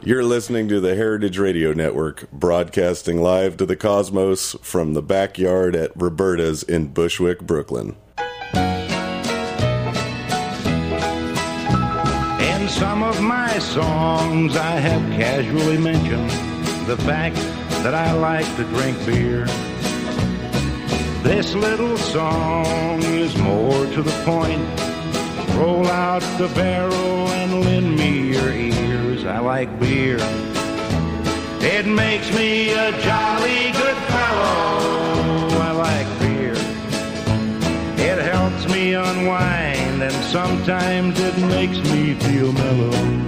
You're listening to the Heritage Radio Network, broadcasting live to the cosmos from the backyard at Roberta's in Bushwick, Brooklyn. In some of my songs, I have casually mentioned the fact that I like to drink beer. This little song is more to the point. Roll out the barrel and lend me your ears. I like beer. It makes me a jolly good fellow. I like beer. It helps me unwind, and sometimes it makes me feel mellow.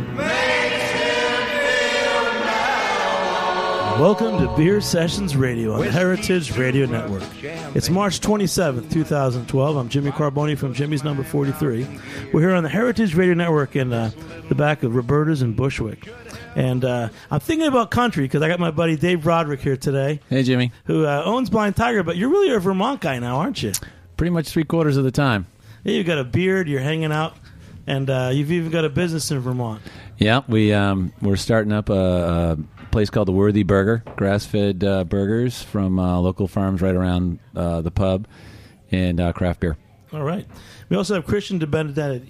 Welcome to Beer Sessions Radio on the Heritage Radio Network. It's March 27th, 2012. I'm Jimmy Carboni from Jimmy's Number 43. We're here on the Heritage Radio Network in the back of Roberta's in Bushwick. And I'm thinking about country because I got my buddy Dave Broderick here today. Hey, Jimmy. Who owns Blind Tiger, but you're really a Vermont guy now, aren't you? Pretty much 3/4 of the time. Yeah, you've got a beard, you're hanging out, and you've even got a business in Vermont. Yeah, we're starting up a place called the Worthy Burger, grass-fed burgers from local farms right around the pub, and craft beer. All right. We also have Christian De Benedetti.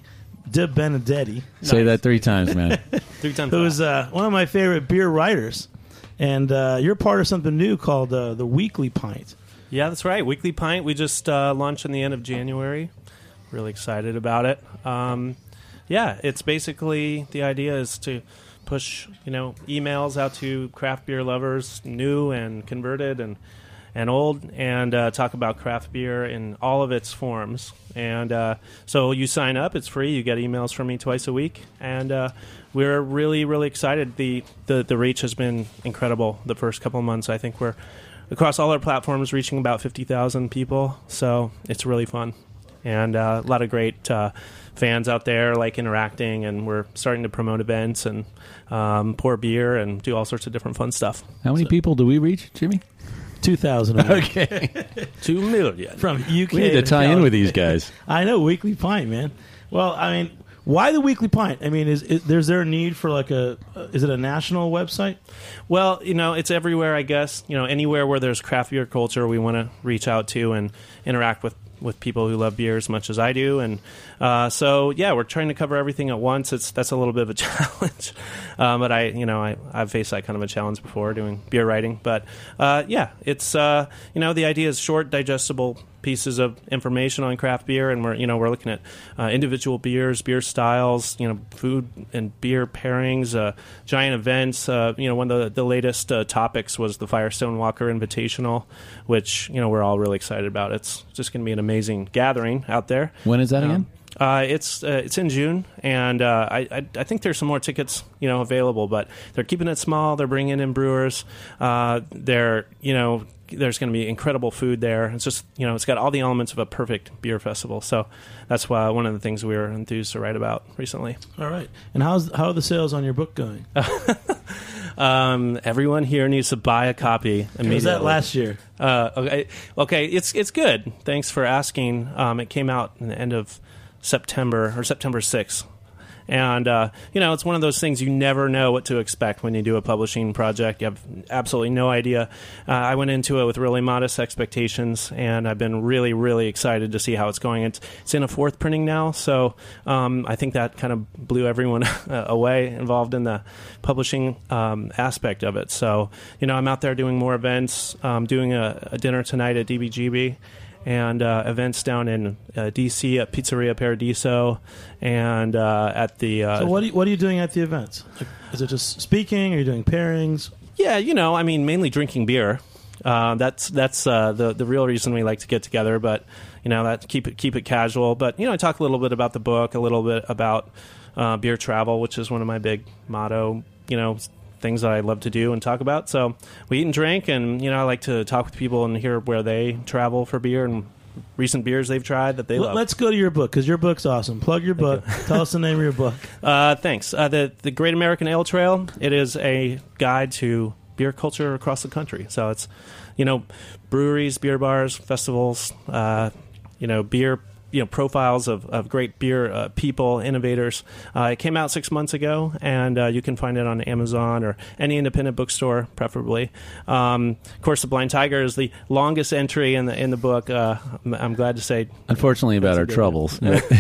Say that 3 times, man. 3 times. Who's one of my favorite beer writers. And you're part of something new called the Weekly Pint. Yeah, that's right. Weekly Pint. We just launched in the end of January. Really excited about it. Yeah, it's basically, the idea is to push, emails out to craft beer lovers, new and converted and old, and talk about craft beer in all of its forms. And so you sign up, it's free, you get emails from me twice a week, and we're really, really excited. The reach has been incredible the first couple of months. I think we're, across all our platforms, reaching about 50,000 people, so it's really fun. And a lot of great fans out there interacting, and we're starting to promote events and pour beer and do all sorts of different fun stuff. How many people do we reach, Jimmy? 2,000. Okay. 2 million. From UK. We need to tie in with these guys. I know, Weekly Pint, man. Well, I mean, why the Weekly Pint? I mean, is there a need for is it a national website? Well, it's everywhere, I guess. Anywhere where there's craft beer culture, we want to reach out to and interact with people who love beer as much as I do, and so yeah, we're trying to cover everything at once. That's a little bit of a challenge, but I've faced that kind of a challenge before doing beer writing. But yeah, it's the idea is short, digestible pieces of information on craft beer, and we're looking at individual beers, beer styles, food and beer pairings, giant events. One of the latest topics was the Firestone Walker Invitational, which we're all really excited about. It's just going to be an amazing gathering out there. When is that again? It's in June, and I think there's some more tickets available, but they're keeping it small. They're bringing in brewers. There's going to be incredible food there. It's just it's got all the elements of a perfect beer festival. So that's why one of the things we were enthused to write about recently. All right. And how are the sales on your book going? Everyone here needs to buy a copy immediately. Was that last year? Okay. It's good. Thanks for asking. It came out in the end of September 6th. And, it's one of those things you never know what to expect when you do a publishing project. You have absolutely no idea. I went into it with really modest expectations, and I've been really, really excited to see how it's going. It's in a 4th printing now, so I think that kind of blew everyone away involved in the publishing aspect of it. So, I'm out there doing more events, doing a dinner tonight at DBGB, and events down in D.C. at Pizzeria Paradiso, and at the... So what are you doing at the events? Is it just speaking? Are you doing pairings? Yeah, mainly drinking beer. That's the real reason we like to get together, but, that keep it casual. But, I talk a little bit about the book, a little bit about beer travel, which is one of my big motto, things that I love to do and talk about. So we eat and drink, and I like to talk with people and hear where they travel for beer and recent beers they've tried that they love. Let's go to your book, because your book's awesome. Plug your book. Tell us the name of your book. Thanks. The Great American Ale Trail. It is a guide to beer culture across the country. So it's breweries, beer bars, festivals, beer profiles of great beer people, innovators. It came out 6 months ago, and you can find it on Amazon or any independent bookstore, preferably. Of course, The Blind Tiger is the longest entry in the book. I'm glad to say. Unfortunately, about our troubles.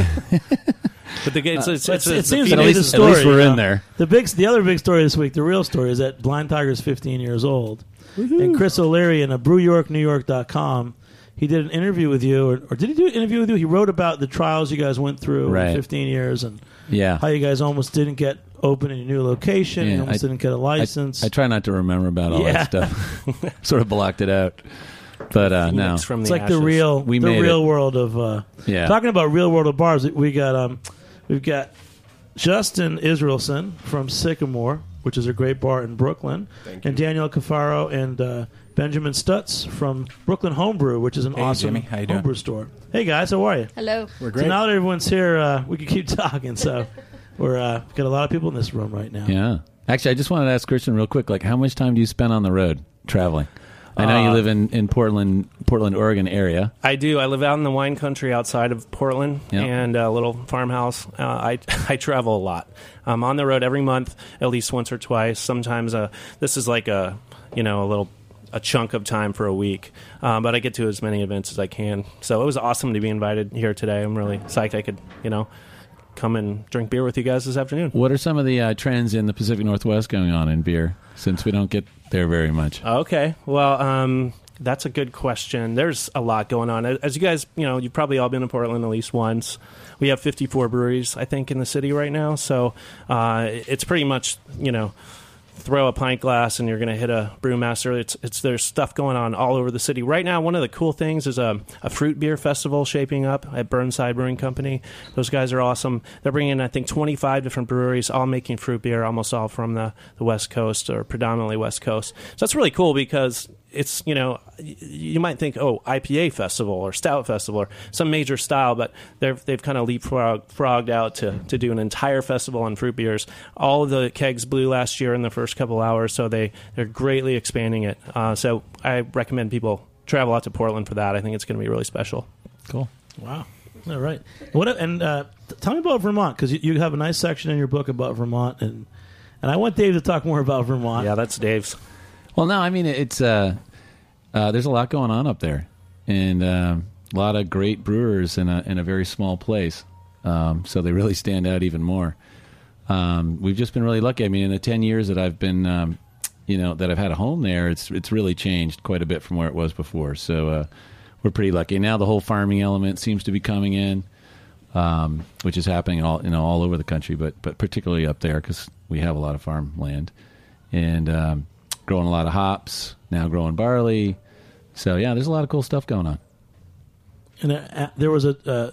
But it seems at least we're in there. The other big story this week, the real story, is that Blind Tiger is 15 years old. Woo-hoo. And Chris O'Leary in BrewYorkNewYork.com, he did an interview with you, or did he do an interview with you? He wrote about the trials you guys went through in 15 years and how you guys almost didn't get open in a new location, you almost didn't get a license. I try not to remember about all that stuff. Sort of blocked it out. But no, it's like the real world of talking about real world of bars. We've got Justin Israelson from Sycamore, which is a great bar in Brooklyn, and Daniel Cafaro and Benjamin Stutz from Brooklyn Homebrew, which is an awesome homebrew store. Hey guys, how are you? Hello. We're great. So now that everyone's here, we can keep talking. So we've got a lot of people in this room right now. Yeah. Actually, I just wanted to ask Christian real quick, like how much time do you spend on the road traveling? I know you live in Portland, Oregon area. I do. I live out in the wine country outside of Portland and a little farmhouse. I travel a lot. I'm on the road every month, at least once or twice. Sometimes this is like a chunk of time for a week, but I get to as many events as I can. So it was awesome to be invited here today. I'm really psyched I could, come and drink beer with you guys this afternoon. What are some of the trends in the Pacific Northwest going on in beer, since we don't get there very much? Okay. Well, that's a good question. There's a lot going on. As you guys, you've probably all been to Portland at least once. We have 54 breweries, I think, in the city right now. So it's pretty much, throw a pint glass and you're going to hit a brewmaster. There's stuff going on all over the city right now. One of the cool things is a fruit beer festival shaping up at Burnside Brewing Company. Those guys are awesome. They're bringing in, I think, 25 different breweries, all making fruit beer, almost all from the West Coast or predominantly West Coast. So that's really cool because it's, you might think, IPA festival or stout festival or some major style, but they've kind of leapfrogged out to do an entire festival on fruit beers. All of the kegs blew last year in the first couple hours, so they're greatly expanding it. So I recommend people travel out to Portland for that. I think it's going to be really special. Cool. Wow. All right. Tell me about Vermont, because you have a nice section in your book about Vermont, and I want Dave to talk more about Vermont. Yeah, that's Dave's. Well, no, I mean, it's there's a lot going on up there, and a lot of great brewers in a very small place, so they really stand out even more. We've just been really lucky. I mean, in the 10 years that I've been, that I've had a home there, it's really changed quite a bit from where it was before. So we're pretty lucky. Now the whole farming element seems to be coming in, which is happening all over the country, but particularly up there because we have a lot of farmland, and growing a lot of hops, now growing barley. So, yeah, there's a lot of cool stuff going on. And there was hurricane.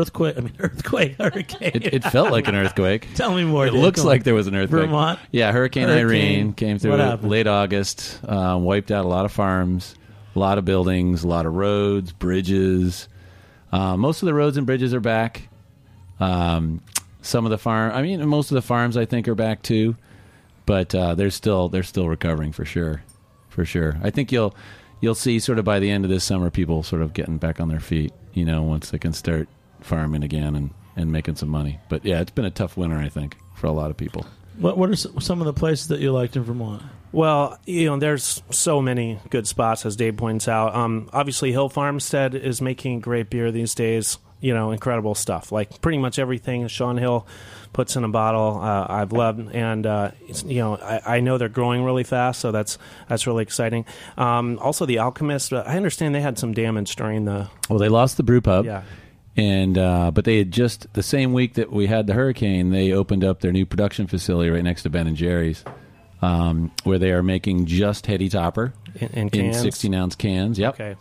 It felt like an earthquake. Tell me more. It looks like there was an earthquake. Vermont? Yeah, Hurricane Irene came through late August, wiped out a lot of farms, a lot of buildings, a lot of roads, bridges. Most of the roads and bridges are back. Most of the farms, I think, are back too. But they're still recovering for sure. I think you'll see sort of by the end of this summer people sort of getting back on their feet, once they can start farming again and making some money. But yeah, it's been a tough winter, I think, for a lot of people. What are some of the places that you liked in Vermont? Well, there's so many good spots, as Dave points out. Obviously, Hill Farmstead is making great beer these days. Incredible stuff. Like pretty much everything Sean Hill puts in a bottle, I've loved, and I know they're growing really fast, so that's really exciting. Also, the Alchemist. I understand they had some damage during the. Well, they lost the brew pub. Yeah. And but they had just the same week that we had the hurricane, they opened up their new production facility right next to Ben and Jerry's, where they are making just Heady Topper in 16-ounce cans. Yep. Okay.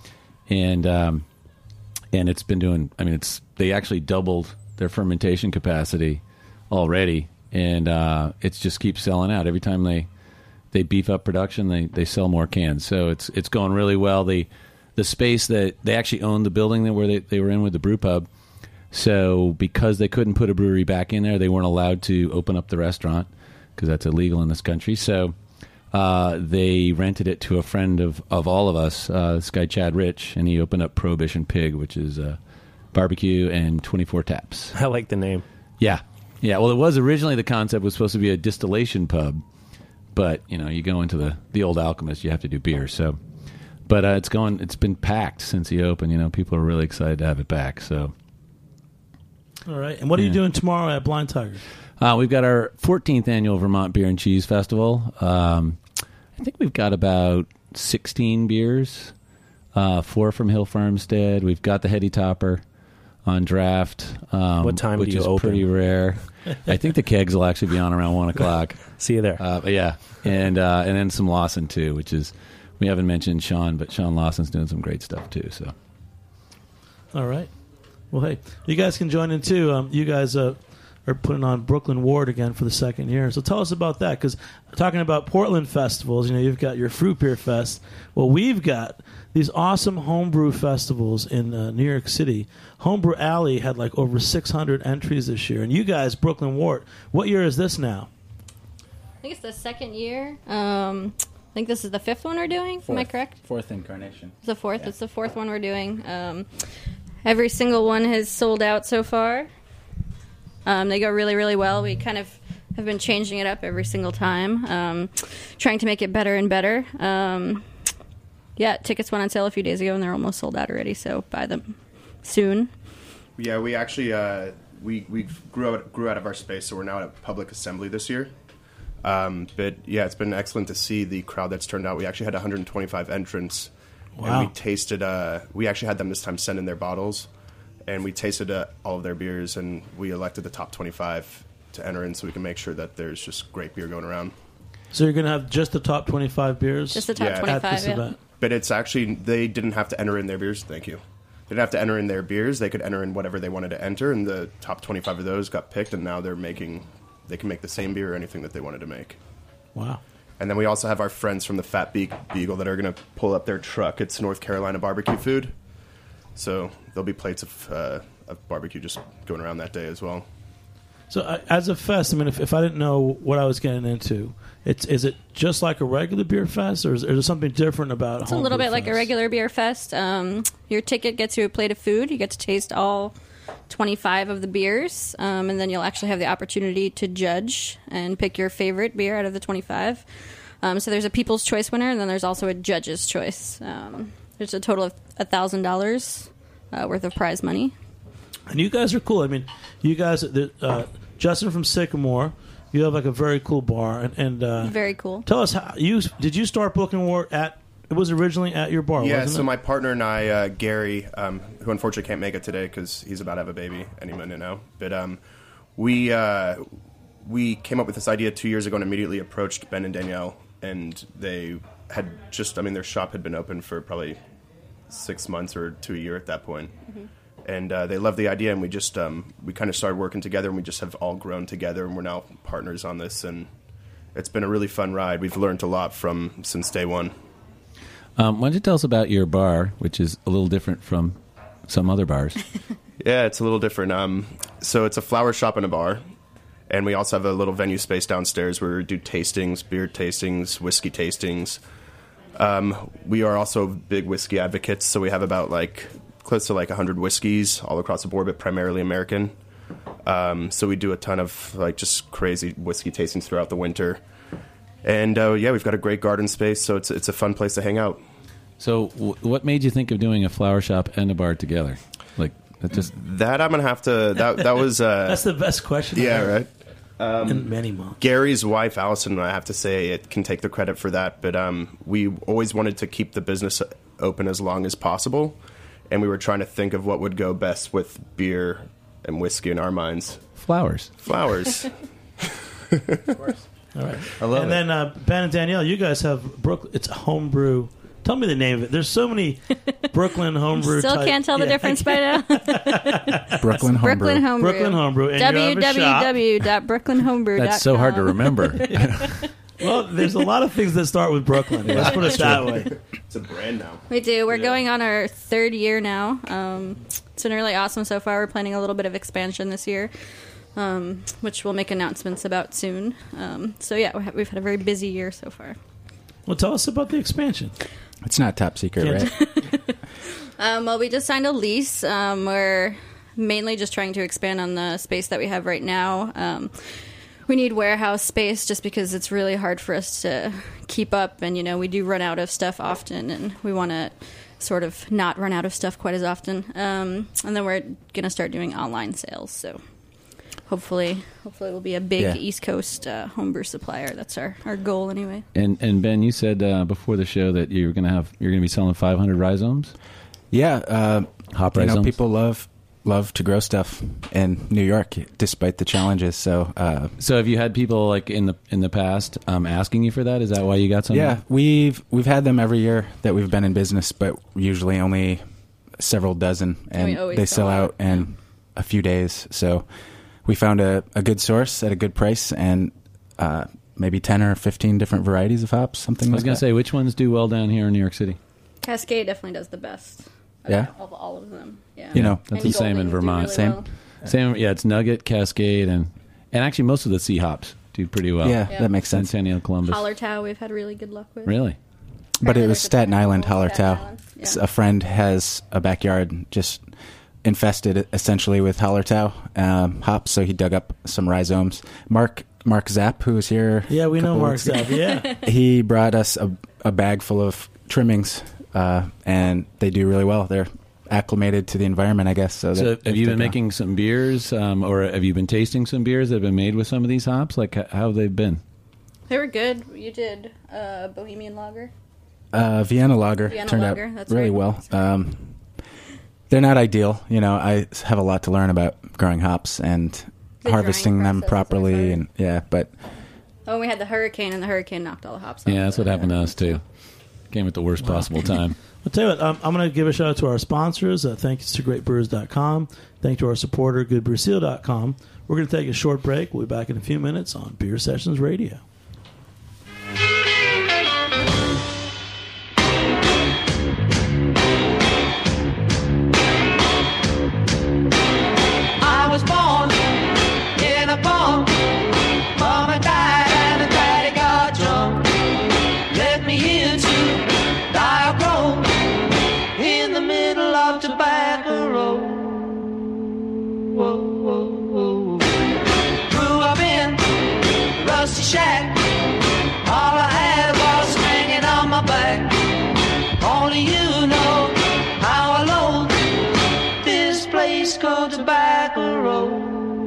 And it's been doing. I mean, they actually doubled their fermentation capacity already, and it just keeps selling out every time they beef up production. They sell more cans, so it's going really well. The space that they actually owned the building where they were in with the brew pub. So because they couldn't put a brewery back in there, they weren't allowed to open up the restaurant because that's illegal in this country. So they rented it to a friend of all of us, this guy Chad Rich, and he opened up Prohibition Pig, which is barbecue, and 24 taps. I like the name. Yeah. Well, it was originally the concept was supposed to be a distillation pub, but you go into the old Alchemist, you have to do beer. So, but it's been packed since he opened. People are really excited to have it back. So, all right. And what are you doing tomorrow at Blind Tiger? We've got our 14th annual Vermont Beer and Cheese Festival. I think we've got about 16 beers, 4 from Hill Farmstead. We've got the Heady Topper on draft. What time which do you is open? Pretty rare. I think the kegs will actually be on around 1 o'clock. See you there. Yeah, and then some Lawson too, which is we haven't mentioned Sean, but Sean Lawson's doing some great stuff too. So, all right. Well, hey, you guys can join in too. You guys are putting on Brooklyn Ward again for the second year. So tell us about that, because talking about Portland festivals, you've got your Fruit Beer Fest. Well, we've got these awesome homebrew festivals in New York City. Homebrew Alley had like over 600 entries this year. And you guys, Brooklyn Ward, what year is this now? I think it's the second year. I think this is the 5th one we're doing. Am I correct? 4th incarnation. It's the 4th. Yeah. It's the 4th one we're doing. Every single one has sold out so far. They go really, really well. We kind of have been changing it up every single time, trying to make it better and better. Tickets went on sale a few days ago, and they're almost sold out already, so buy them soon. Yeah, we actually we grew out of our space, so we're now at a public assembly this year. But yeah, it's been excellent to see the crowd that's turned out. We actually had 125 entrants. Wow. And we tasted, we actually had them this time send in their bottles, and we tasted all of their beers, and we elected the top 25 to enter in so we can make sure that there's just great beer going around. So you're going to have just the top 25 beers? Just the top Yeah. 25, at this yeah. event. But it's actually, they didn't have to enter in their beers. Thank you. They didn't have to enter in their beers. They could enter in whatever they wanted to enter, and the top 25 of those got picked, and now they can make the same beer or anything that they wanted to make. Wow. And then we also have our friends from the Fat Beagle that are going to pull up their truck. It's North Carolina barbecue food. So there'll be plates of barbecue just going around that day as well. So as a fest, I mean, if I didn't know what I was getting into, is it just like a regular beer fest, or is there something different about It's a little bit like a regular beer fest. Your ticket gets you a plate of food. You get to taste all 25 of the beers, and then you'll actually have the opportunity to judge and pick your favorite beer out of the 25. So there's a People's Choice winner, and then there's also a Judge's Choice. There's a total of $1,000 worth of prize money. And you guys are cool. I mean, you guys, Justin from Sycamore, you have like a very cool bar, and Very cool. Tell us, did you start Brooklyn Ward it was originally at your bar, Yeah, wasn't so it? my partner and I, Gary, who unfortunately can't make it today because he's about to have a baby any minute now, but we came up with this idea 2 years ago and immediately approached Ben and Danielle, and they had their shop had been open for probably 6 months or to a year at that point. Mm-hmm. And they loved the idea, and we just we kind of started working together, and we just have all grown together, and we're now partners on this, and it's been a really fun ride. We've learned a lot since day one. Why don't you tell us about your bar, which is a little different from some other bars? Yeah, it's a little different. So it's a flower shop and a bar, and we also have a little venue space downstairs where we do tastings, beer tastings, whiskey tastings. We are also big whiskey advocates, so we have about close to 100 whiskeys all across the board, but primarily American. So we do a ton of just crazy whiskey tastings throughout the winter. And we've got a great garden space, so it's a fun place to hang out. So what made you think of doing a flower shop and a bar together? That I'm gonna have to. That was. That's the best question. Yeah, I've right. heard in many months. Gary's wife, Allison, I have to say, it can take the credit for that. But we always wanted to keep the business open as long as possible, and we were trying to think of what would go best with beer and whiskey in our minds. Flowers. Of course. All right. I love and it. then Ben and Danielle, you guys have Brooklyn. It's a homebrew. Tell me the name of it. There's so many Brooklyn homebrew. Still can't tell the difference by now. Brooklyn Homebrew. Brooklyn Homebrew. Brooklyn homebrew. And you have a shop. www.brooklynhomebrew.com. That's so hard to remember. Well, there's a lot of things that start with Brooklyn. Let's put it that way. It's a brand now. We do. We're going on our 3rd year now. It's been really awesome so far. We're planning a little bit of expansion this year, which we'll make announcements about soon. We've had a very busy year so far. Well, tell us about the expansion. It's not top secret, right? Well, we just signed a lease. We're mainly just trying to expand on the space that we have right now. We need warehouse space just because it's really hard for us to keep up. And, we do run out of stuff often, and we want to sort of not run out of stuff quite as often. And then we're going to start doing online sales. So hopefully we'll be a big East Coast homebrew supplier. That's our goal anyway. And Ben, you said before the show that you're going to be selling 500 rhizomes. Yeah, hop rhizomes. People love to grow stuff in New York, despite the challenges. So have you had people like in the past asking you for that? Is that why you got some? Yeah, we've had them every year that we've been in business, but usually only several dozen, and they sell out in a few days. So we found a good source at a good price, and maybe 10 or 15 different varieties of hops, something like that. I was going to say, which ones do well down here in New York City? Cascade definitely does the best. Of all of them. Yeah. That's the same in Vermont. Really well. Same. Yeah, it's Nugget, Cascade, and actually most of the C hops do pretty well. Yeah, that makes sense. Centennial, Columbus. Hallertau, we've had really good luck with. Really? But it was Staten Island, Hallertau. Yeah. A friend has a backyard just infested essentially with Hallertau hops, so he dug up some rhizomes. Mark Zapp, who was here. Yeah, we know Mark Zapp. Yeah, he brought us a bag full of trimmings, and they do really well. They're acclimated to the environment, I guess. So have you been making some beers, or have you been tasting some beers that have been made with some of these hops? Like, how have they been? They were good. You did Bohemian Lager. Vienna Lager turned out really well. They're not ideal. I have a lot to learn about growing hops and harvesting them properly. But we had the hurricane, and the hurricane knocked all the hops off. Yeah, that's what happened to us too. Came at the worst possible time. I'll tell you what, I'm going to give a shout out to our sponsors. Thanks to GreatBrewers.com. Thank you to our supporter, GoodBrewSeal.com. We're going to take a short break. We'll be back in a few minutes on Beer Sessions Radio. I was born in a barn. Mama died and daddy got drunk. Left me into dire grove in the middle of Tobacco Road. Whoa, whoa, whoa. Grew up in a rusty shack. All I had was hanging on my back. Only you know how alone this place called Tobacco Road.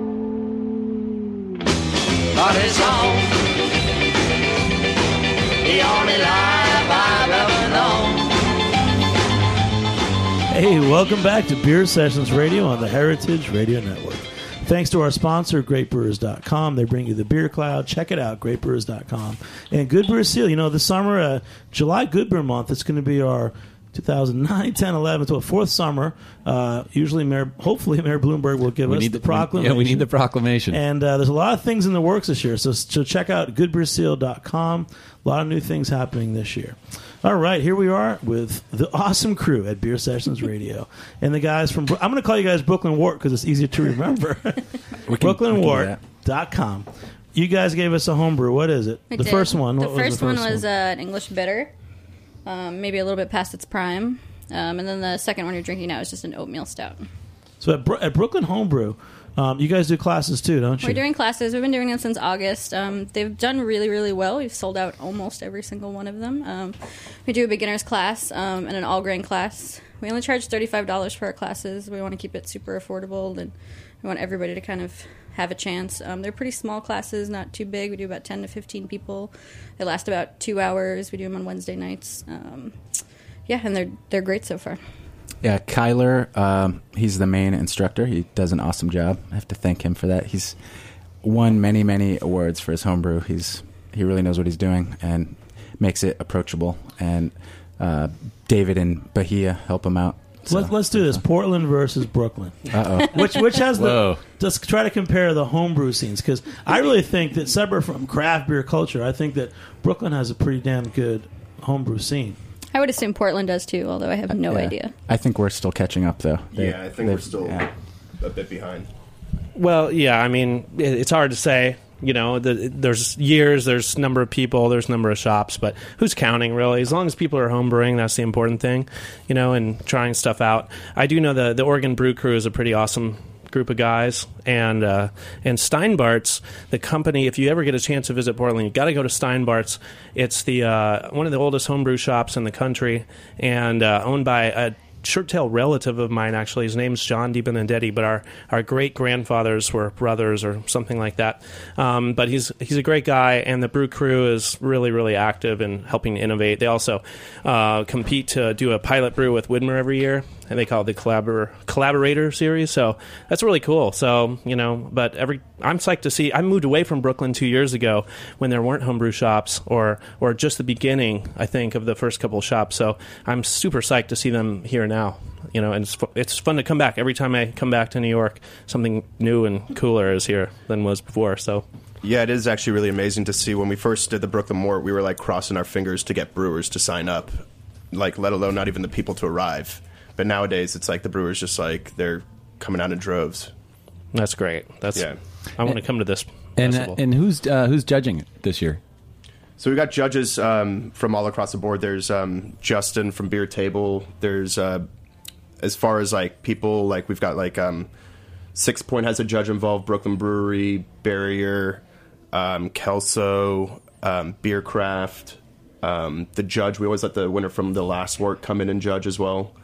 But it's home, the only life I've ever known. Hey, welcome back to Beer Sessions Radio on the Heritage Radio Network. Thanks to our sponsor, GreatBrewers.com. They bring you the Beer Cloud. Check it out, GreatBrewers.com. And Good Brew Seal. This summer, July Good Brew Month, it's going to be our 2009, 10, 11, 12, fourth summer. Hopefully Mayor Bloomberg will give us the proclamation. Yeah, we need the proclamation. And there's a lot of things in the works this year. So check out GoodBrewSeal.com. A lot of new things happening this year. All right, here we are with the awesome crew at Beer Sessions Radio. And the guys from... I'm going to call you guys Brooklyn Wort because it's easier to remember. BrooklynWort.com. You guys gave us a homebrew. What is it? The first one. The first one was an English bitter. Maybe a little bit past its prime. And then the second one you're drinking now is just an oatmeal stout. So at Brooklyn Homebrew, you guys do classes too, don't you? We're doing classes. We've been doing them since August. They've done really, really well. We've sold out almost every single one of them. We do a beginner's class and an all-grain class. We only charge $35 for our classes. We want to keep it super affordable, and we want everybody to kind of have a chance. They're pretty small classes, not too big. We do about 10 to 15 people. They last about 2 hours. We do them on Wednesday nights. And they're great so far. Yeah, Kyler, he's the main instructor. He does an awesome job. I have to thank him for that. He's won many, many awards for his homebrew. He really knows what he's doing and makes it approachable. And David and Bahia help him out. So, let's do this. Portland versus Brooklyn. Uh-oh. Which has just try to compare the homebrew scenes, because I really think that separate from craft beer culture, I think that Brooklyn has a pretty damn good homebrew scene. I would assume Portland does too, although I have no idea. I think we're still catching up, though. I think we're still a bit behind. Well, yeah, I mean, it's hard to say. there's years, there's number of people, there's number of shops, but who's counting really? As long as people are home brewing, that's the important thing, and trying stuff out. I do know the Oregon Brew Crew is a pretty awesome group of guys, and Steinbart's, the company. If you ever get a chance to visit Portland, you got to go to Steinbart's. It's the one of the oldest homebrew shops in the country, and owned by a short-tail relative of mine, actually. His name's John DiBenedetti, but our great-grandfathers were brothers or something like that. But he's a great guy, and the brew crew is really, really active in helping innovate. They also compete to do a pilot brew with Widmer every year, and they call it the Collaborator Series. So that's really cool. So, but I'm psyched to see. I moved away from Brooklyn 2 years ago when there weren't homebrew shops, or just the beginning, I think, of the first couple of shops. So I'm super psyched to see them here now. And it's fun to come back. Every time I come back to New York, something new and cooler is here than was before. So yeah, it is actually really amazing to see. When we first did the Brooklyn Mort, we were like crossing our fingers to get brewers to sign up, like let alone not even the people to arrive. But nowadays, it's like the brewers just like they're coming out in droves. That's great. I want to come to this festival. And who's judging it this year? So we got judges from all across the board. There's Justin from Beer Table. There's as far as like people, like we've got like 6 Point has a judge involved, Brooklyn Brewery, Barrier, Kelso, Beercraft. The judge, we always let the winner from the last work come in and judge as well.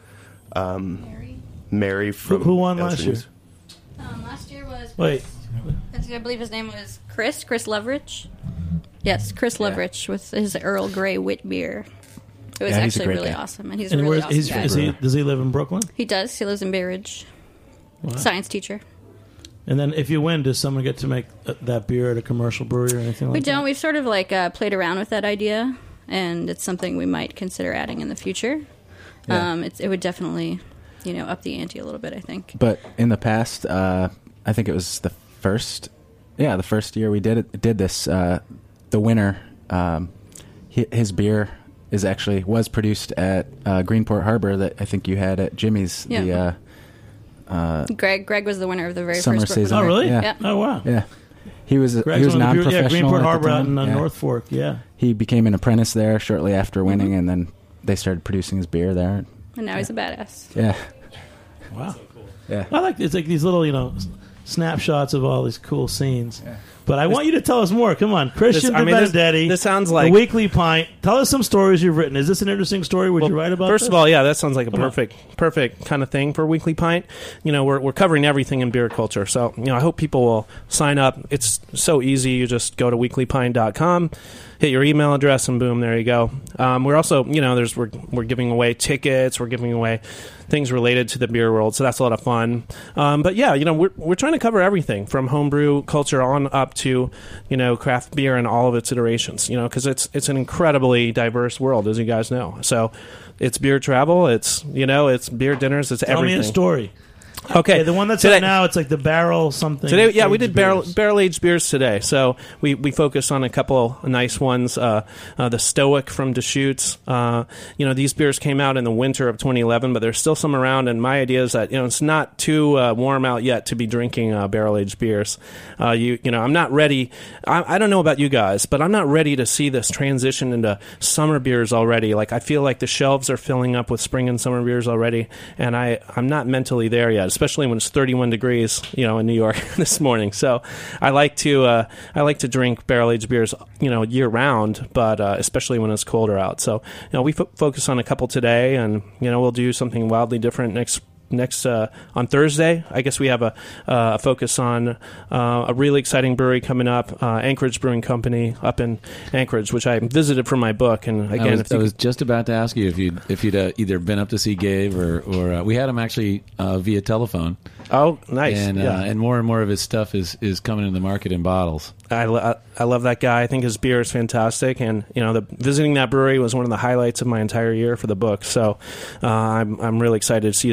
Mary from who won last year? Last year was Wait. I believe his name was Chris Leverich. Yes, Chris Leverich with his Earl Grey wit beer. It was actually really awesome, and he's a really awesome guy. Does he live in Brooklyn? He does. He lives in Bay Ridge. Wow. Science teacher. And then if you win, does someone get to make that beer at a commercial brewery or anything like that? We don't. We've sort of like played around with that idea, and it's something we might consider adding in the future. Yeah. It would definitely, up the ante a little bit, I think. But in the past, I think it was the first year we did this. The winner, his beer was produced at Greenport Harbor that I think you had at Jimmy's. Yeah. Greg was the winner of the very summer first season. Oh, really? Yeah. Oh, wow. Yeah. He was non-professional. Yeah, Greenport at the Harbor out time. in North Fork. Yeah. He became an apprentice there shortly after winning, and then they started producing his beer there. And now he's a badass. Yeah. Wow. Yeah. It's like these little, snapshots of all these cool scenes. Yeah. But I want you to tell us more. Come on, Christian DiBenedetti. This sounds like The Weekly Pint. Tell us some stories you've written. Is this an interesting story? Would you write about First this? of all, yeah, that sounds like a perfect kind of thing for Weekly Pint. We're covering everything in beer culture. So, I hope people will sign up. It's so easy. You just go to weeklypint.com, hit your email address, and boom, there you go. We're also, we're giving away tickets. We're giving away things related to the beer world, so that's a lot of fun. But yeah, we're trying to cover everything from homebrew culture on up to craft beer and all of its iterations. Because it's an incredibly diverse world, as you guys know. So it's beer travel, it's it's beer dinners, it's everything. Tell me a story. Okay, the one that's out now, it's like the barrel something. Today, yeah, we did barrel aged beers today. So we focused on a couple nice ones. The Stoic from Deschutes. These beers came out in the winter of 2011, but there's still some around. And my idea is that it's not too warm out yet to be drinking barrel aged beers. I'm not ready. I don't know about you guys, but I'm not ready to see this transition into summer beers already. Like I feel like the shelves are filling up with spring and summer beers already, and I'm not mentally there yet. Especially when it's 31 degrees, in New York this morning. So I like to drink barrel aged beers, year round, but especially when it's colder out. So we focus on a couple today, and we'll do something wildly different next on Thursday. I guess we have a focus on a really exciting brewery coming up, Anchorage Brewing Company up in Anchorage, which I visited for my book. And again, I was just about to ask you if you'd either been up to see Gabe or we had him actually via telephone. Oh, nice! And more and more of his stuff is coming in the market in bottles. I love that guy. I think his beer is fantastic, and visiting that brewery was one of the highlights of my entire year for the book. So I'm really excited to see his beers getting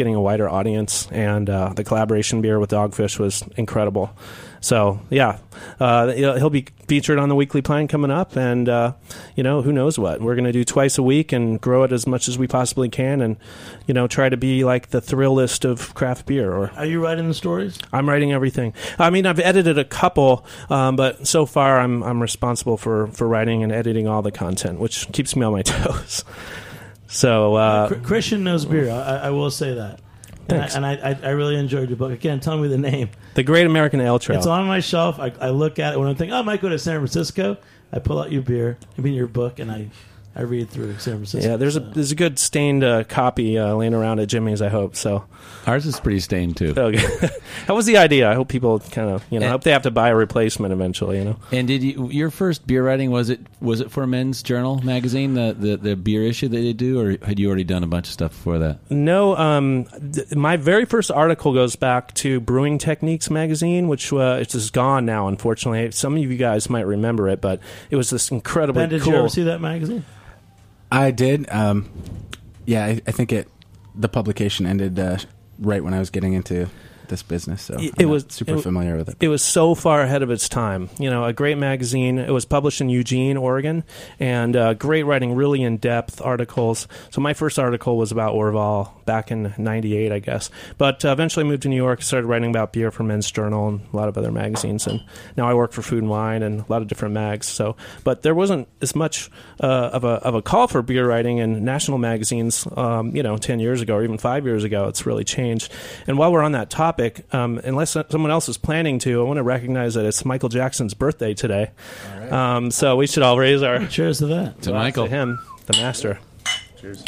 getting a wider audience, and the collaboration beer with Dogfish was incredible. So yeah, he'll be featured on the Weekly Pint coming up, and who knows what we're going to do twice a week and grow it as much as we possibly can, and try to be like the Thrillist of craft beer. Or Are you writing the stories? I'm writing everything. I mean, I've edited a couple, but so far I'm responsible for writing and editing all the content, which keeps me on my toes. So Christian knows beer. I will say that. Thanks. And I really enjoyed your book. Again, tell me the name. The Great American Ale Trail. It's on my shelf. I look at it when I'm thinking, I might go to San Francisco. I pull out your book, and I read through San Francisco. Yeah, there's a good stained copy laying around at Jimmy's, I hope. So Ours is pretty stained too. Okay. That was the idea. I hope people kind of, I hope they have to buy a replacement eventually, And did your first beer writing, was it for Men's Journal magazine, the beer issue that they do, or had you already done a bunch of stuff before that? No, my very first article goes back to Brewing Techniques magazine, which it's just gone now, unfortunately. Some of you guys might remember it, but it was this incredibly Ben, did cool. you ever see that magazine? I did. I think the publication ended right when I was getting into this business, so I'm not super familiar with it. It was so far ahead of its time. A great magazine. It was published in Eugene, Oregon, and great writing, really in-depth articles. So my first article was about Orval back in '98, I guess. But eventually moved to New York, started writing about beer for Men's Journal and a lot of other magazines. And now I work for Food and Wine and a lot of different mags. So, but there wasn't as much of a call for beer writing in national magazines, 10 years ago or even 5 years ago. It's really changed. And while we're on that topic, unless someone else is planning to, I want to recognize that it's Michael Jackson's birthday today. All right. So we should all raise our cheers to that. To Michael. To him, the master. Cheers.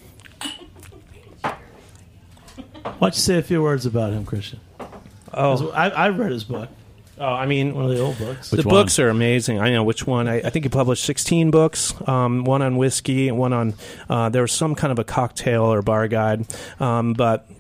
Why don't you say a few words about him, Christian? Oh, I've read his book. Oh, I mean, one of the old books. The books are amazing. I know which one. I think he published 16 books, one on whiskey, and one on, there was some kind of a cocktail or bar guide. But,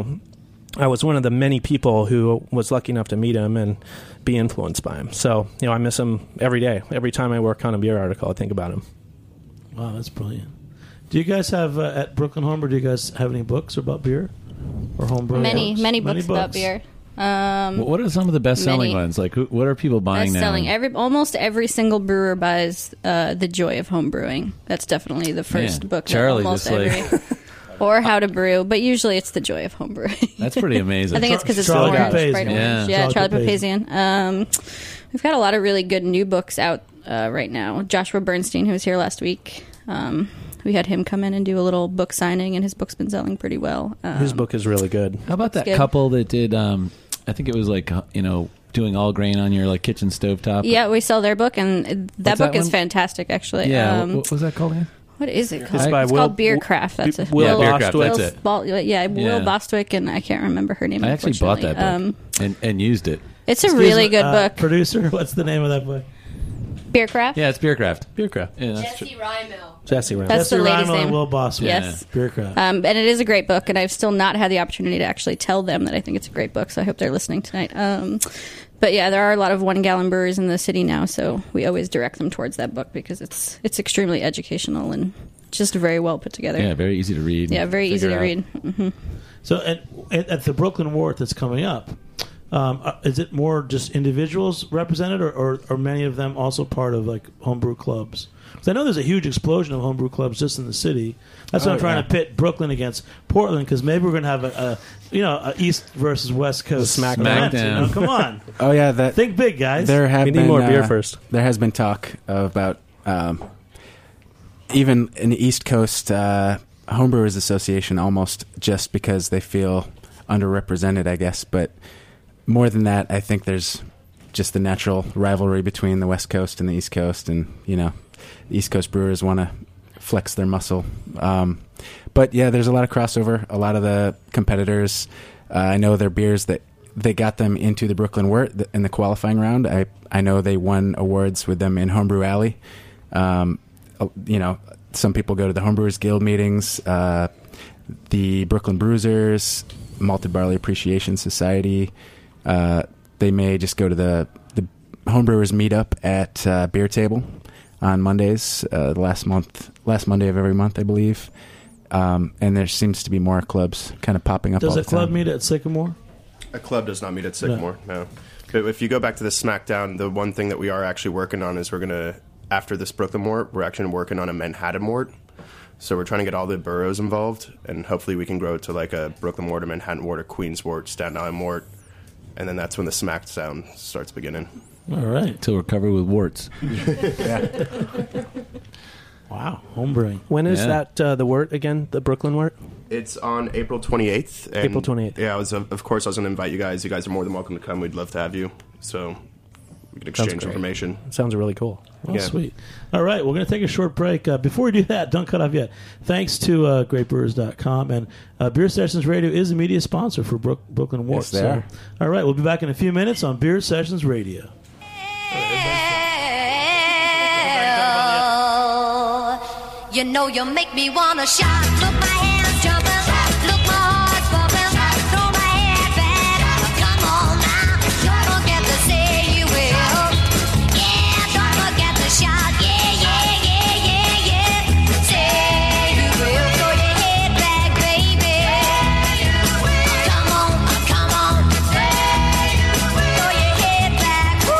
I was one of the many people who was lucky enough to meet him and be influenced by him. So, I miss him every day. Every time I work on a beer article, I think about him. Wow, that's brilliant. Do you guys have, at Brooklyn Homebrew, do you guys have any books about beer? Or homebrew? Many books about beer. What are some of the best-selling ones? Like, what are people buying now? Best-selling. Almost every single brewer buys The Joy of Homebrewing. That's definitely the first book. Charlie, almost just every... Or How to Brew, but usually it's The Joy of Homebrewing. That's pretty amazing. I think it's because it's Charlie orange, Papazian. bright orange. Yeah, Charlie Papazian. We've got a lot of really good new books out right now. Joshua Bernstein, who was here last week, we had him come in and do a little book signing, and his book's been selling pretty well. His book is really good. How about that couple that did, I think it was like, doing all grain on your kitchen stovetop? Yeah, we sell their book, and that book is fantastic, actually. Yeah, what was that called again? What is it called? It's called Beercraft. That's it. Will Beercraft, Bostwick. that's it. Will Bostwick, and I can't remember her name. I actually bought that book and used it. It's a really good book. Producer, what's the name of that book? Beercraft? Yeah, it's Beercraft. Beercraft. Yeah, Jesse Rymel. Jesse Rymel. That's the lady's name. And Will Bostwick. Yes. Beercraft. And it is a great book, and I've still not had the opportunity to actually tell them that I think it's a great book, so I hope they're listening tonight. But yeah, there are a lot of 1 gallon brewers in the city now, so we always direct them towards that book because it's extremely educational and just very well put together. Yeah, very easy to read. Yeah, very easy to read. Mm-hmm. So at the Brooklyn Wart that's coming up, is it more just individuals represented, or are many of them also part of homebrew clubs? Because I know there's a huge explosion of homebrew clubs just in the city. That's why I'm trying to pit Brooklyn against Portland, because maybe we're going to have a East versus West Coast smackdown. Come on. Oh yeah, think big, guys. We need more beer first. There has been talk about even an East Coast Homebrewers Association, almost just because they feel underrepresented, I guess. But more than that, I think there's just the natural rivalry between the West Coast and the East Coast, and the East Coast brewers want to flex their muscle. But yeah, there's a lot of crossover. A lot of the competitors, I know their beers that they got them into the Brooklyn Wort in the qualifying round. I know they won awards with them in Homebrew Alley. Some people go to the Homebrewers Guild meetings, the Brooklyn Bruisers, Malted Barley Appreciation Society. They may just go to the Homebrewers meetup at Beer Table on Mondays, last Monday of every month, I believe. And there seems to be more clubs kind of popping up all Does the a club time. meet at Sycamore? A club does not meet at Sycamore, no. But if you go back to the SmackDown, the one thing that we are actually working on is we're going to, after this Brooklyn Mort, we're actually working on a Manhattan Mort. So we're trying to get all the boroughs involved, and hopefully we can grow it to like a Brooklyn Mort, a Manhattan Mort, a Queens Mort, Staten Island Mort, and then that's when the SmackDown starts beginning. All right. Until we're covered with warts. Wow, homebrewing. When is Yeah. that the wort again? The Brooklyn wort? It's on April 28th. And April 28th. Yeah, of course I was going to invite you guys. You guys are more than welcome to come. We'd love to have you. So we can exchange great. information. Sounds really cool. Oh, Yeah. sweet. All right, we're going to take a short break. Before we do that, don't cut off yet. Thanks to greatbrewers.com. And Beer Sessions Radio is a media sponsor for Brooklyn Wort. Yes, they are. All right, we'll be back in a few minutes on Beer Sessions Radio. You know you make me wanna shout. Look, my hands jumping. Look, my heart's bumping. Throw my head back. Come on now. Don't forget to say you will. Yeah, don't forget to shout. Yeah, yeah, yeah, yeah, yeah. Say you will. Throw your head back, baby. Come on, come on. Throw your head back. Woo.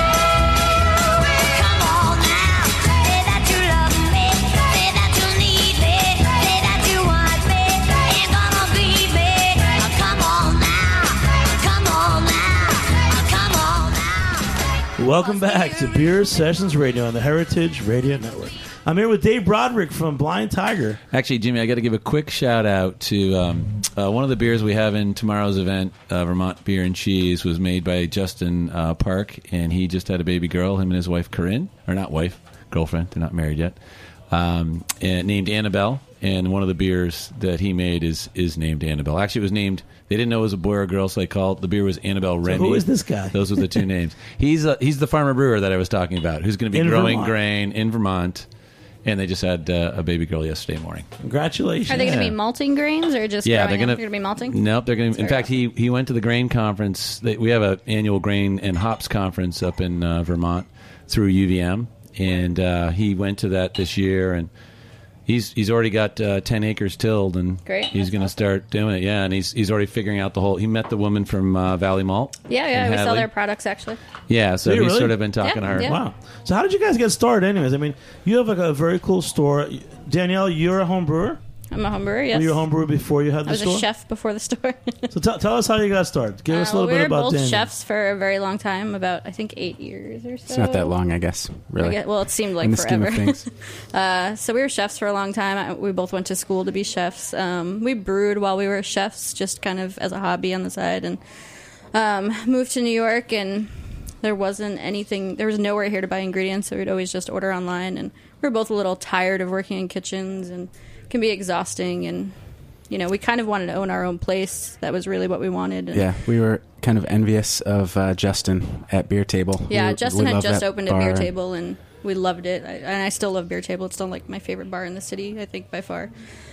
Come on now. Say that you love me. Say that you need me. Say that you want me. Ain't gonna beat me. Come on now. Come on now. Come on now. Welcome back to Beer Sessions Radio on the Heritage Radio Network. I'm here with Dave Broderick from Blind Tiger. Actually, Jimmy, I got to give a quick shout out to one of the beers we have in tomorrow's event, Vermont Beer and Cheese, was made by Justin Park, and he just had a baby girl, him and his wife Corinne, or not wife, girlfriend, they're not married yet, and named Annabelle. And one of the beers that he made is named Annabelle. Actually, it was named. They didn't know it was a boy or a girl, so they called the beer was Annabelle Remy. who is this guy? Those were the two names. He's the farmer brewer that I was talking about, who's going to be In growing Vermont. grain in Vermont. And they just had a baby girl yesterday morning. Congratulations. Are they going to Yeah. be malting grains or just Yeah, growing they're up? going They're going to be malting? Nope, they're going to. In That's fact, he went to the grain conference. We have an annual grain and hops conference up in Vermont through UVM, and he went to that this year, and he's already got 10 acres tilled, and Great. he's going to start doing it. Yeah, and he's already figuring out the whole. He met the woman from Valley Malt. Yeah, in we sell Hadley. their products actually. Yeah, so Do you he's really? sort of been talking Yeah, to her. yeah. Wow. So how did you guys get started anyways? I mean, you have like a very cool store. Danielle, you're a home brewer? I'm a home brewer, yes. Were you a home brewer before you had the I was store? a chef before the store. So tell us how you got started. Give us a little we bit were about both Danielle. chefs for a very long time, about I think 8 years or so. It's not that long, I guess. Really. Well, it seemed like in the forever. scheme of things. So we were chefs for a long time. We both went to school to be chefs. We brewed while we were chefs, just kind of as a hobby on the side, and moved to New York. And there wasn't anything. There was nowhere here to buy ingredients, so we'd always just order online. And we were both a little tired of working in kitchens, and it can be exhausting. And we kind of wanted to own our own place. That was really what we wanted. And Yeah, we were kind of envious of Justin at Beer Table. Yeah, We Justin had love just that opened a bar. beer table, and we loved it. And I still love Beer Table. It's still like my favorite bar in the city, I think, by far.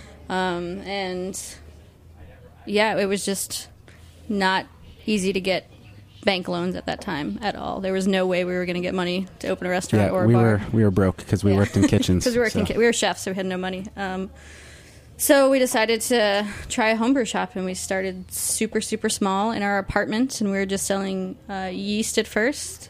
And yeah, it was just not easy to get bank loans at that time at all. There was no way we were going to get money to open a restaurant Yeah, or a we bar. were broke because we Yeah. worked in kitchens. Because we worked we were chefs, so we had no money. So we decided to try a homebrew shop, and we started super, super small in our apartment, and we were just selling yeast at first.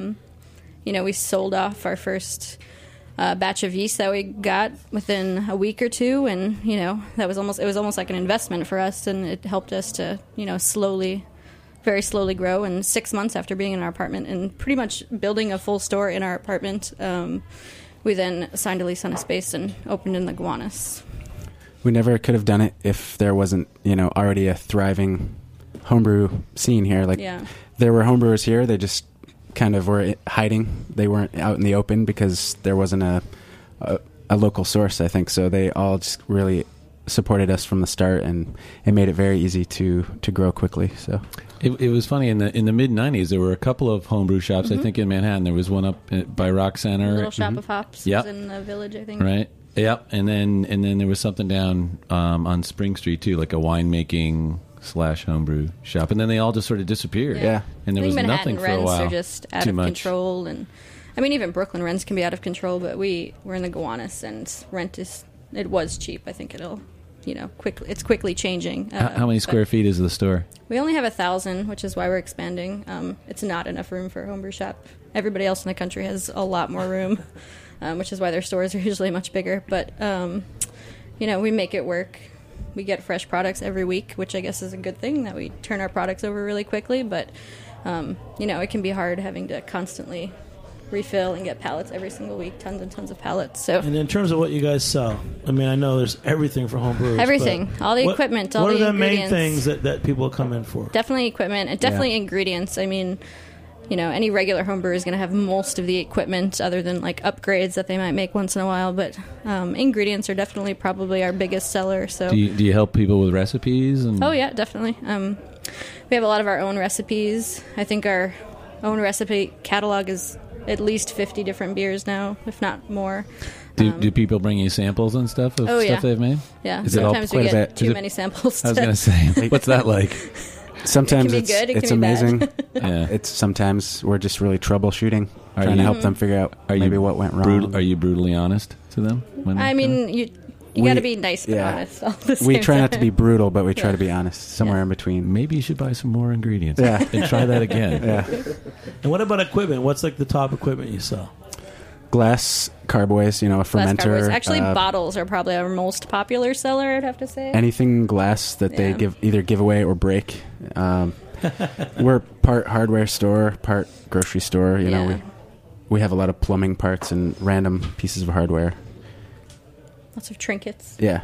We sold off our first batch of yeast that we got within a week or two, and it was almost like an investment for us, and it helped us to very slowly grow. And 6 months after being in our apartment and pretty much building a full store in our apartment, we then signed a lease on a space and opened in the Gowanus. We never could have done it if there wasn't, already a thriving homebrew scene here. Like, Yeah. there were homebrewers here. They just kind of were hiding. They weren't out in the open because there wasn't a local source, I think. So they all just really supported us from the start, and it made it very easy to grow quickly. So It was funny in the mid '90s. There were a couple of homebrew shops. I think in Manhattan there was one up by Rock Center. Little Shop of Hops Yep. was in the Village, I think. Right. Yep. And then there was something down on Spring Street too, like a winemaking / homebrew shop. And then they all just sort of disappeared. Yeah. And there I was think nothing Manhattan for a rents while. are just out Too of much. control, and I mean even Brooklyn rents can be out of control. But we're in the Gowanus, and rent is it was cheap. I think it'll, it's quickly changing. How many but square feet is the store? We only have 1,000, which is why we're expanding. It's not enough room for a homebrew shop. Everybody else in the country has a lot more room, which is why their stores are usually much bigger. But, we make it work. We get fresh products every week, which I guess is a good thing, that we turn our products over really quickly. But, it can be hard having to constantly refill and get pallets every single week, tons and tons of pallets. So, And in terms of what you guys sell, I mean, I know there's everything for home brewers. everything, but all the equipment, all what the are the main ingredients. things that people come in for? Definitely equipment and definitely ingredients. I mean, any regular home brewer is going to have most of the equipment other than like upgrades that they might make once in a while. But ingredients are definitely probably our biggest seller. So Do you help people with recipes? Oh, yeah, definitely. We have a lot of our own recipes. I think our own recipe catalog is at least 50 different beers now, if not more. Do people bring you samples and stuff of stuff they've made? Yeah, Is it all sometimes we quite a get bit? too many samples. I was going to say, what's that like? Sometimes It can be good, it it's can be bad. amazing. Yeah. It's sometimes we're just really troubleshooting, Are trying you- to help them figure out maybe what went wrong. Are you brutally honest to them? When I they mean, come? you We- got to be nice but yeah. honest all the We same try not to time. be brutal, but we try Yeah. to be honest, somewhere in between. Maybe you should buy some more ingredients. Yeah. And try that again. Yeah. And what about equipment? What's like the top equipment you sell? Glass carboys, a Glass fermenter. carboys. Actually, bottles are probably our most popular seller, I'd have to say. Anything glass that they Yeah. either give away or break. We're part hardware store, part grocery store. Yeah. We have a lot of plumbing parts and random pieces of hardware. Lots of trinkets. Yeah.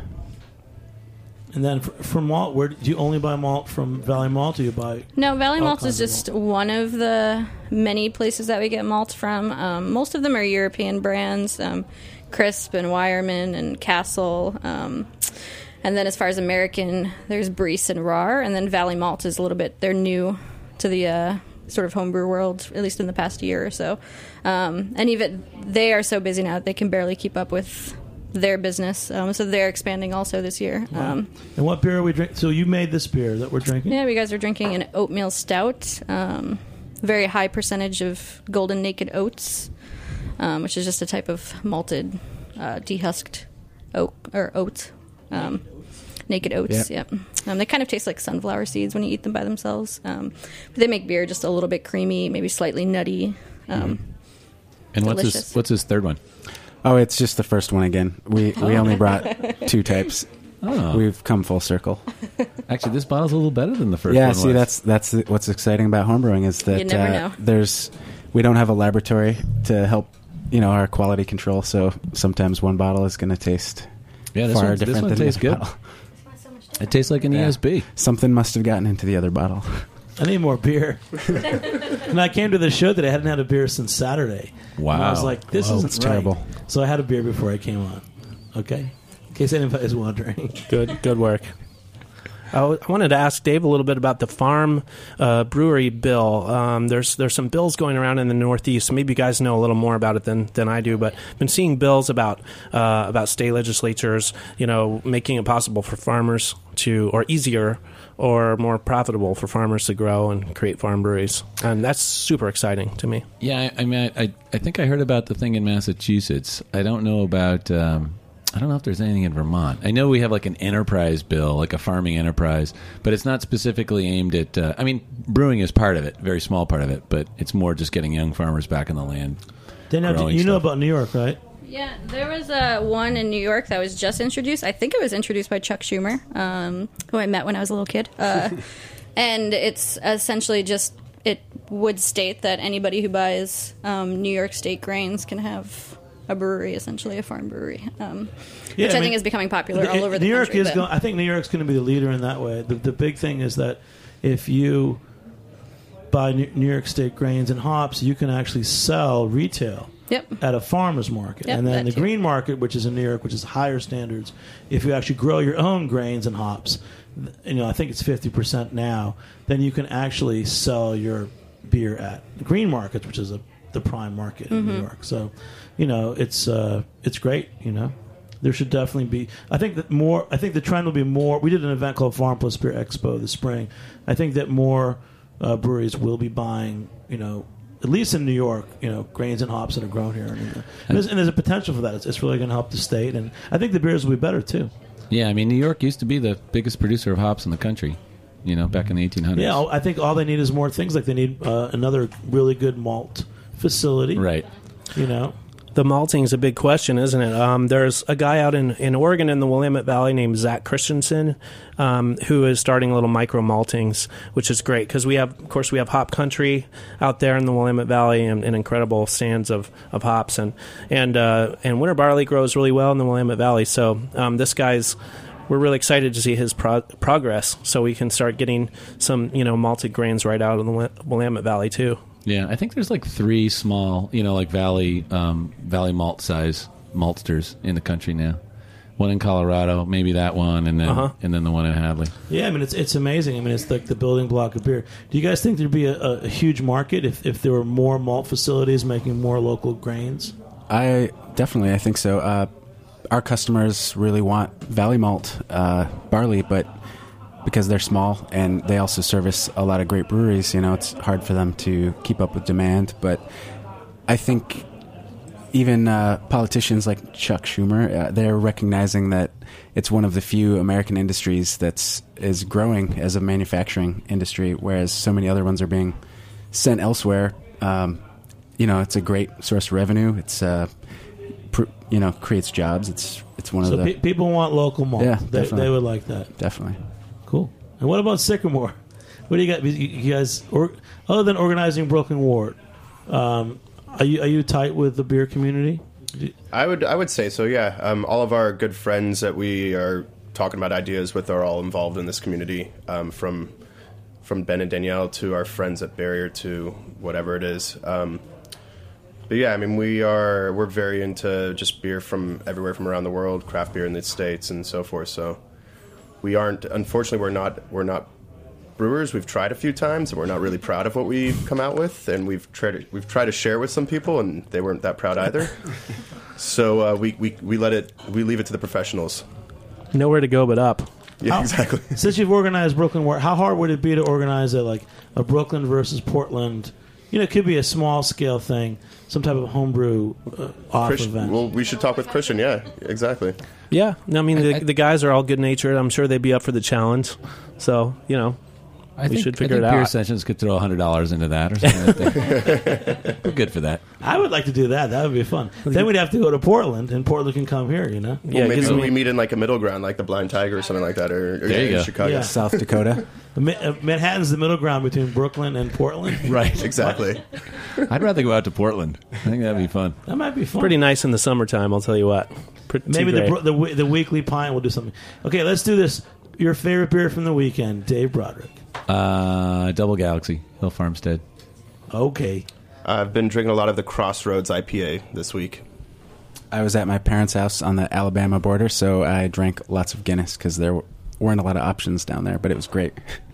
And then for malt, where do you only buy malt from Valley Malt, or you buy? No, Valley all Malt is kinds of just one of the many places that we get malt from. Most of them are European brands, Crisp and Wireman and Castle. And then as far as American, there's Breese and Rar. And then Valley Malt is a little bit, they're new to the sort of homebrew world, at least in the past year or so. And even they are so busy now that they can barely keep up with their business. So they're expanding also this year. And what beer are we drinking? So you made this beer that we're drinking? Yeah, we guys are drinking an oatmeal stout. Very high percentage of golden naked oats, which is just a type of malted, dehusked oat. Naked oats, Yep. yep. They kind of taste like sunflower seeds when you eat them by themselves. But they make beer just a little bit creamy, maybe slightly nutty. And delicious. what's his third one? Oh, it's just the first one again. We only brought 2 types. Oh. We've come full circle. Actually, this bottle's a little better than the first Yeah, one see, was. that's what's exciting about homebrewing is that You never know. we don't have a laboratory to help our quality control. So sometimes one bottle is going to taste Yeah, far this different one than tastes the good. bottle. It tastes like an Yeah. ESB. Something must have gotten into the other bottle. I need more beer. And I came to the show that I hadn't had a beer since Saturday. Wow. And I was like, this isn't that's right. terrible. So I had a beer before I came on. Okay? In case anybody's wondering. Good work. I wanted to ask Dave a little bit about the farm brewery bill. There's some bills going around in the Northeast. Maybe you guys know a little more about it than I do, but I've been seeing bills about state legislatures, making it possible for farmers or easier or more profitable for farmers to grow and create farm breweries, and that's super exciting to me. Yeah, I mean, I think I heard about the thing in Massachusetts. I don't know about. I don't know if there's anything in Vermont. I know we have like an enterprise bill, like a farming enterprise, but it's not specifically aimed at. I mean, brewing is part of it, very small part of it, but it's more just getting young farmers back in the land. Danielle, growing you know stuff. about New York, right? Yeah, there was one in New York that was just introduced. I think it was introduced by Chuck Schumer, who I met when I was a little kid. And it's essentially just, it would state that anybody who buys New York State grains can have a brewery, essentially a farm brewery, which I think is becoming popular all over the New York country. is but- going. I think New York's going to be the leader in that way. The big thing is that if you buy New York State grains and hops, you can actually sell retail Yep. at a farmer's market. Yep, And then that the too. green market, which is in New York, which is higher standards, if you actually grow your own grains and hops, I think it's 50% now, then you can actually sell your beer at the green markets, which is the prime market in Mm-hmm. New York. So, it's great, There should definitely be. I think the trend will be more. We did an event called Farm Plus Beer Expo this spring. I think that more breweries will be buying, at least in New York, grains and hops that are grown here, and there's a potential for that. It's really going to help the state, and I think the beers will be better too. Yeah, I mean, New York used to be the biggest producer of hops in the country, back in the 1800s. Yeah, I think all they need is more things. Like they need another really good malt facility. Right. The malting is a big question, isn't it? There's a guy out in Oregon in the Willamette Valley named Zach Christensen who is starting little micro maltings, which is great because we have hop country out there in the Willamette Valley and incredible stands of hops and winter barley grows really well in the Willamette Valley. So this guy's. We're really excited to see his progress, so we can start getting some malted grains right out of the Willamette Valley too. Yeah, I think there's like 3 small, valley malt size maltsters in the country now. One in Colorado, maybe that one, and then the one in Hadley. Yeah, I mean it's amazing. I mean it's like the building block of beer. Do you guys think there'd be a huge market if there were more malt facilities making more local grains? I think so. Our customers really want Valley Malt barley, but because they're small and they also service a lot of great breweries, it's hard for them to keep up with demand. But I think even politicians like Chuck Schumer, they're recognizing that it's one of the few American industries is growing as a manufacturing industry, whereas so many other ones are being sent elsewhere. It's a great source of revenue. It's creates jobs. It's one of the people want local malt. Yeah, they would like that. Definitely. Cool. And what about Sycamore? What do you got? You guys, other than organizing Brooklyn Ward, are you tight with the beer community? I would say so. Yeah. All of our good friends that we are talking about ideas with are all involved in this community. From Ben and Danielle to our friends at Barrier to whatever it is. But yeah, I mean, we're very into just beer from everywhere from around the world, craft beer in the States and so forth. So unfortunately, we're not brewers. We've tried a few times, and we're not really proud of what we've come out with. And we've tried to share with some people, and they weren't that proud either. So we leave it to the professionals. Nowhere to go but up. Yeah, exactly. Since you've organized Brooklyn Ward, how hard would it be to organize a Brooklyn versus Portland? It could be a small scale thing, some type of homebrew off event. Well, we should talk with Christian. Yeah, exactly. Yeah, I mean the guys are all good natured. I'm sure they'd be up for the challenge. So we should figure it out. Beer Sessions could throw $100 into that or something. We're good for that. I would like to do that. That would be fun. Then we'd have to go to Portland, and Portland can come here. Well, maybe we meet in like a middle ground, like the Blind Tiger or something like that, or there you go. Chicago, Yeah. South Dakota. Manhattan's the middle ground between Brooklyn and Portland. Right. Exactly. I'd rather go out to Portland. I think that'd be fun. That might be fun. Pretty nice in the summertime, I'll tell you what. Maybe the weekly pint will do something. Okay, let's do this. Your favorite beer from the weekend, Dave Broderick. Double Galaxy, Hill Farmstead. Okay. I've been drinking a lot of the Crossroads IPA this week. I was at my parents' house on the Alabama border, so I drank lots of Guinness because there weren't a lot of options down there, but it was great.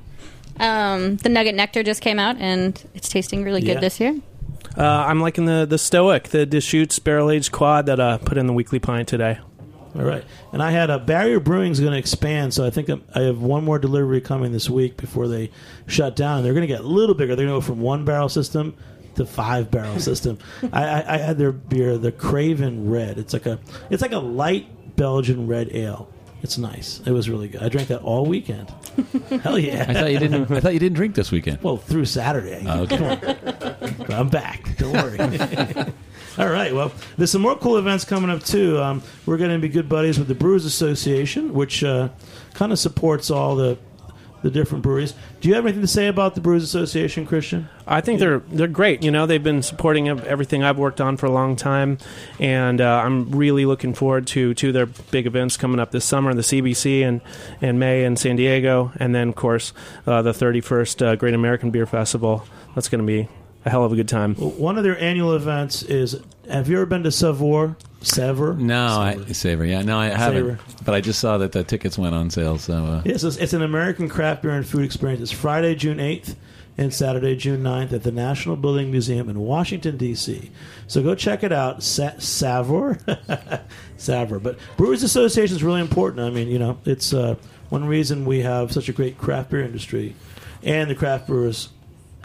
The Nugget Nectar just came out, and it's tasting really good this year. I'm liking the Stoic, the Deschutes barrel-aged quad that I put in the weekly pint today. All right. And I had Barrier Brewing's going to expand, so I think I have one more delivery coming this week before they shut down. And they're going to get a little bigger. They're going to go from 1-barrel system to 5-barrel system. I had their beer, the Craven Red. It's like a light Belgian red ale. It's nice. It was really good. I drank that all weekend. Hell yeah! I thought you didn't drink this weekend. Well, through Saturday. Oh, okay. Come on. I'm back. Don't worry. All right. Well, there's some more cool events coming up too. We're going to be good buddies with the Brewers Association, which kind of supports all the different breweries. Do you have anything to say about the Brewers Association, Christian? I think they're great. They've been supporting everything I've worked on for a long time, and I'm really looking forward to their big events coming up this summer, the CBC in May in San Diego, and then, of course, the 31st Great American Beer Festival. That's going to be a hell of a good time. One of their annual events is, have you ever been to Savor? No, Savor. Yeah, no, I haven't. Savor. But I just saw that the tickets went on sale. So yes, it's an American craft beer and food experience. It's Friday, June 8th and Saturday, June 9th at the National Building Museum in Washington, D.C. So go check it out. Savor. Savor. But Brewers Association is really important. I mean, it's one reason we have such a great craft beer industry, and the Craft Brewers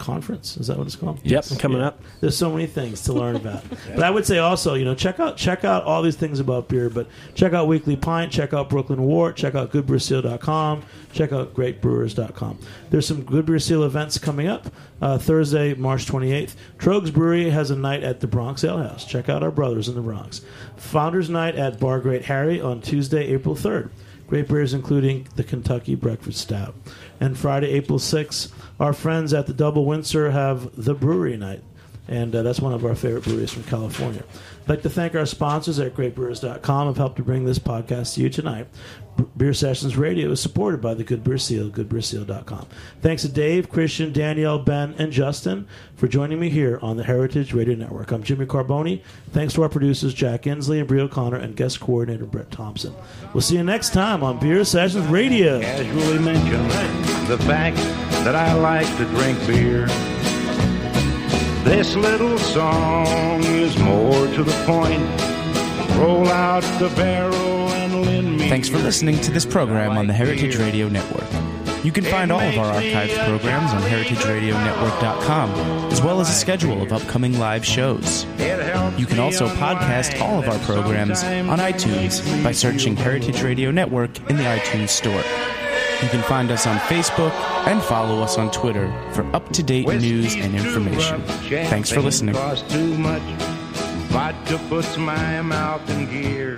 conference. Is that what it's called? Yep, coming up. There's so many things to learn about. But I would say also, check out all these things about beer, but check out Weekly Pint, check out Brooklyn Wort, check out goodbeerseal.com, check out greatbrewers.com. There's some Good Beer Seal events coming up. Thursday, March 28th, Trogs Brewery has a night at the Bronx Ale House. Check out our brothers in the Bronx. Founders Night at Bar Great Harry on Tuesday, April 3rd. Great beers including the Kentucky Breakfast Stout. And Friday, April 6th, our friends at the Double Windsor have the Brewery Night. And that's one of our favorite breweries from California. I'd like to thank our sponsors at greatbrewers.com who have helped to bring this podcast to you tonight. Beer Sessions Radio is supported by the Good Beer Seal, goodbeerseal.com. Thanks to Dave, Christian, Danielle, Ben, and Justin for joining me here on the Heritage Radio Network. I'm Jimmy Carboni. Thanks to our producers, Jack Inslee and Brie O'Connor, and guest coordinator, Brett Thompson. We'll see you next time on Beer Sessions Radio. Casually mention the fact that I like to drink beer. This little song is more to the point. Roll out the barrel and lend me. Thanks for listening to this program on the Heritage Radio Network. You can find all of our archived programs on heritageradionetwork.com, as well as a schedule of upcoming live shows. You can also podcast all of our programs on iTunes by searching Heritage Radio Network in the iTunes Store. You can find us on Facebook and follow us on Twitter for up-to-date news and information. Thanks for listening. Too much. Vodka puts my mouth in gear.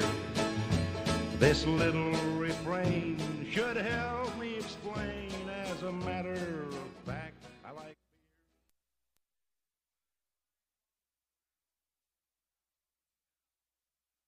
This little refrain should help me explain as a matter